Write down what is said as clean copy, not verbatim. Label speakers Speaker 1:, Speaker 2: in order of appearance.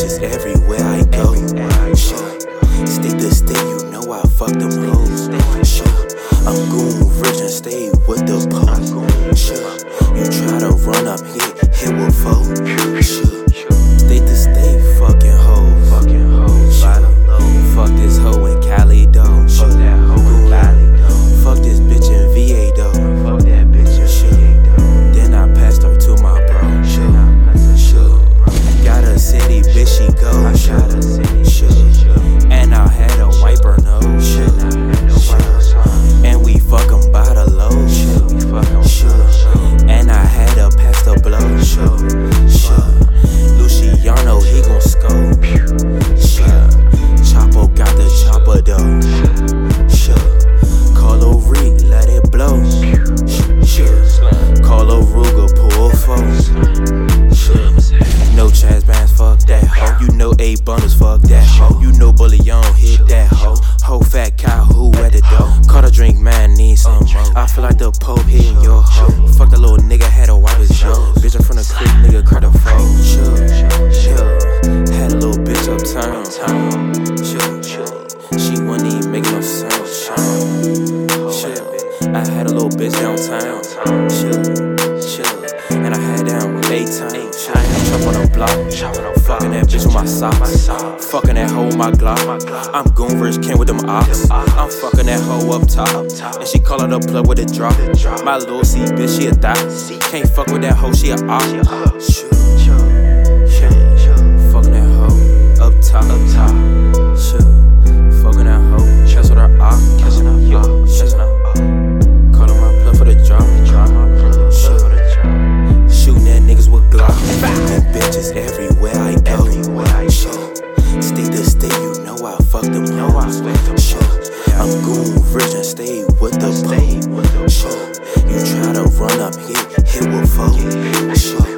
Speaker 1: bitches everywhere I go. Sure. State to state, you know I fuck them hoes. Sure. I'm goon rich and stay with the pole. Sure. You try to run up here, hit with foe. Sure. State to state, fucking hoes. Sure. Fuck this hoe in Cali though. Fuck that hoe in Cali though. Fuck this bitch in VA though. Fuck that bitch in VA though. Then I passed her to my bro. Sure. Got a city, bitch, she go. Sure. And I had to wipe her nose. Sure. And we fuck 'em by the load. Sure. And I had to pass the blow. Sure. Luciano, he gon' scope. Sure. Chapo got the chopper though. Sure. Call a Reek, let it blow. Sure. Call a Ruger, pull a phone. Sure. No Chaz Bands, fuck that hoe. You know A bundles, fuck that hoe. You know Bullion, hit that hoe. Whole fat cow, who at the door? Caught a drink, man, need some more. I feel like the Pope hitting your hoe. Fuck that little nigga, had to wipe his nose. Bitch, I'm from the creek, nigga, crack the phone. Sure. Had a little bitch uptown. Sure. She wasn't even making no sound. Sure. I had a little bitch downtown. Sure. And I had down 8 times. Chop on the block. Fucking that bitch with my socks. Fucking that hoe with my Glock. I'm goon rich, came with them ops. I'm fucking that hoe up top. And she call it a plug with a drop. My little C bitch, she a thot. Can't fuck with that hoe, she a op. Fucking that hoe up top. Sure. Fucking that hoe. Chest with her op. Calling my plug for the drop. Shooting at niggas with Glock. Them bitches everywhere I go. Sure. State to state, you know I fuck them hoes. Sure. I'm goon rich and stay with the pole. Sure. You try to run up here, hit with foe. Sure.